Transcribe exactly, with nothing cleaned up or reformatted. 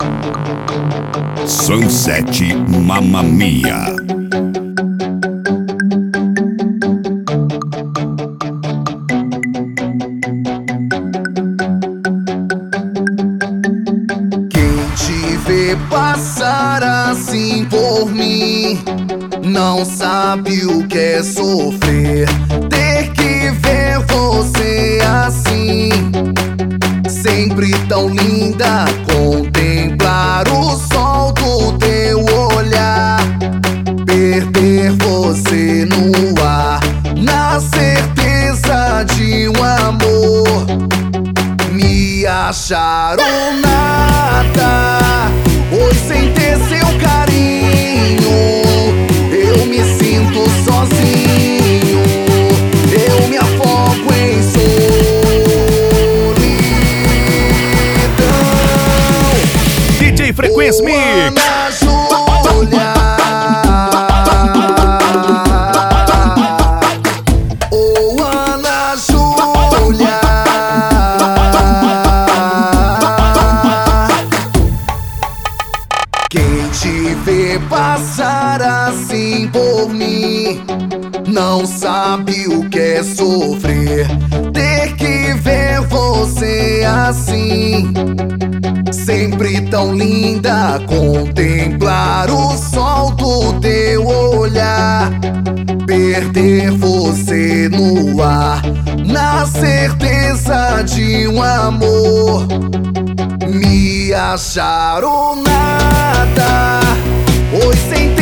Sunset Mamma Mia. Vê passar assim por mim, não sabe o que é sofrer. Ter que ver você assim, sempre tão linda. Contemplar o sol do teu olhar, perder você no ar, na certeza de um amor. Me acharam nada, hoje sem ter seu carinho, eu me sinto sozinho, eu me afogo em solidão. D J Frequência Mix. Quem te vê passar assim por mim, não sabe o que é sofrer. Ter que ver você assim, sempre tão linda. Contemplar o sol do teu olhar, perder você no ar, na certeza de um amor. Me acharam nada, hoje sem ter